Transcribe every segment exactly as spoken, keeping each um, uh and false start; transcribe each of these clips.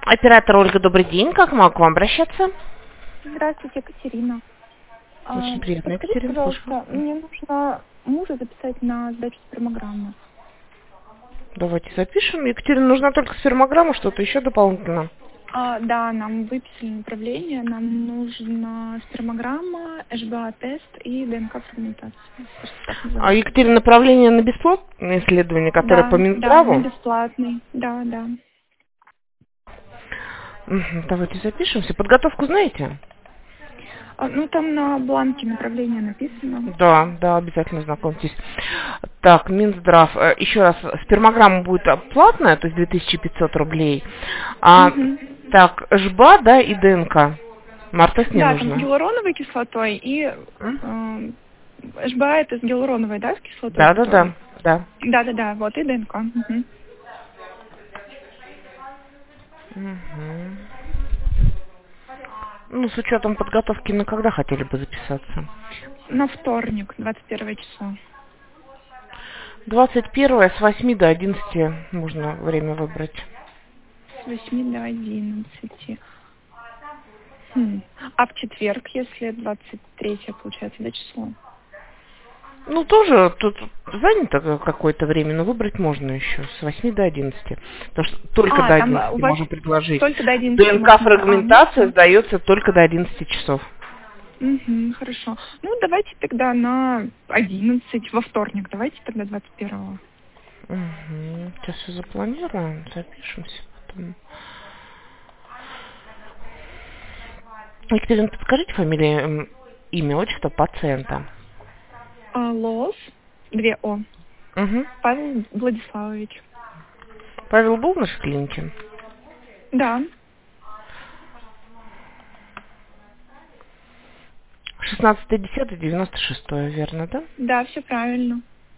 Оператор Ольга, добрый день. Как могу к вам обращаться? Здравствуйте, Екатерина. Очень А, приятно, Подскажите, Екатерина, слушаю. пожалуйста, мне нужно мужа записать на сдачу спермограммы. Давайте запишем. Екатерина, нужна только спермограмма, что-то еще дополнительно? А, да, нам выписали направление, нам нужна спермограмма, эйч би эй-тест и ДНК-фрагментация. А, Екатерина, направление на бесплатное исследование, которое по Да, да, на Минздраву? бесплатный, да, да. Мгм, давайте запишемся. Подготовку знаете? А, ну, там на бланке направление написано. Да, да, обязательно знакомьтесь. Так, Минздрав. Э, Еще раз, спермограмма будет э, платная, то есть две тысячи пятьсот рублей. А, Угу. так, ЖБА, да, и ДНК. Мартест не Да, там с нужно. гиалуроновой кислотой и М? э, эйч би эй это с гиалуроновой, да, с кислотой, Да, да, да, который? да. Да-да-да, вот, и ДНК. Угу. Мгм. Ну, с учетом подготовки, на когда хотели бы записаться? На вторник, двадцать первое число. двадцать первое с восьми до одиннадцати можно время выбрать. С восьми до одиннадцати. Хм. А в четверг, если двадцать третье, получается, да, число? Ну, тоже тут занято какое-то время, но выбрать можно еще с восьми до одиннадцати. Потому что только А, до там у одиннадцати вас можем предложить. только до одиннадцати можно. А, ну ДНК-фрагментация все. сдается только до одиннадцати часов. Угу, хорошо. Ну, давайте тогда на одиннадцать, во вторник. Давайте тогда двадцать первого. Угу. Сейчас все запланируем, запишемся потом. Екатерина, подскажите фамилию, м, имя, отчество пациента. А, Лос, две О. Угу. Павел Владиславович. Павел был в нашей клинике? Да, шестнадцатое десятое девяносто шестое, верно, да? да, все правильно.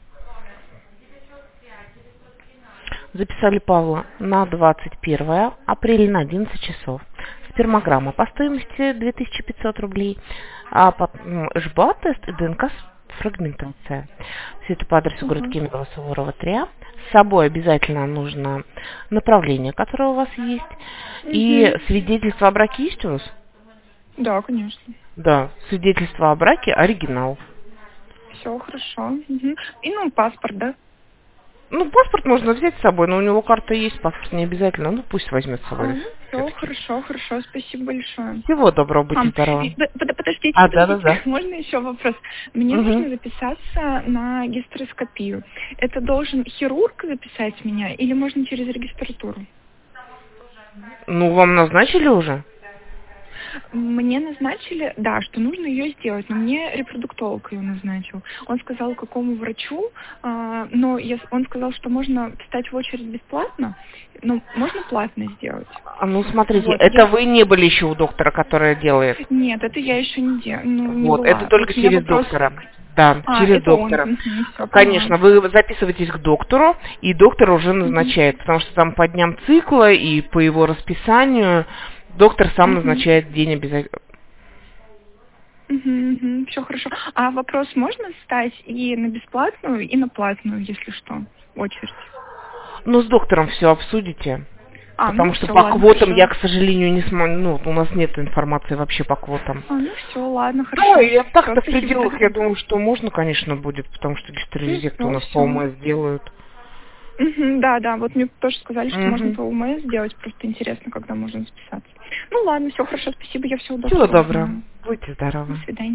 Записали Павла на двадцать первое апреля на одиннадцать часов. Спермограмма по стоимости две тысячи пятьсот рублей, а потом ЖБА-тест и ДНК-фрагментация. Все это по адресу город Угу. Кемерово, Суворова, три А. С собой обязательно нужно направление, которое у вас есть, и Угу. свидетельство о браке есть у вас? Да, конечно. Да, свидетельство о браке, оригинал. Все хорошо. Угу. И ну паспорт, да? Ну, паспорт можно взять с собой, но у него карта есть, паспорт не обязательно. Ну, пусть возьмет с А, собой ну все, все-таки. хорошо, хорошо, спасибо большое. Всего доброго, А, будьте здоровы. и под- под- подождите, А, подождите, да-да-да. можно еще вопрос? Мне Угу. нужно записаться на гистероскопию. Это должен хирург записать меня или можно через регистратуру? Ну, вам назначили уже? Мне назначили, да, что нужно ее сделать, но мне репродуктолог ее назначил. Он сказал, какому врачу, а, но я, он сказал, что можно встать в очередь бесплатно, но можно платно сделать. А, ну, смотрите, Вот, это я... вы не были еще у доктора, которая делает. Нет, это я еще не, де... ну, не Вот, это была. только Вот у меня через вопрос... доктора. Да, А, через это он. доктора. Все, поняла. Конечно, вы записываетесь к доктору, и доктор уже Мгм. назначает, потому что там по дням цикла и по его расписанию доктор сам Мгм. назначает день обязательно. Все хорошо. А вопрос, можно встать и на бесплатную, и на платную, если что, очередь? Ну, с доктором все обсудите. А, ну Потому что все, по ладно, квотам я, хорошо. к сожалению, не смогу. Ну, у нас нет информации вообще по квотам. А, ну все, ладно, Да, хорошо. и Все, так-то в спасибо пределах, тогда. я думаю, что можно, конечно, будет, потому что Ну гистерезект у все, нас по все. ОМС сделают. Да, да, вот мне тоже сказали, что можно Угу. по УМС сделать, просто интересно, когда можно записаться. Ну ладно, все хорошо, спасибо, я все Всего удобства доброго. узнаю. Будьте До здоровы. свидания.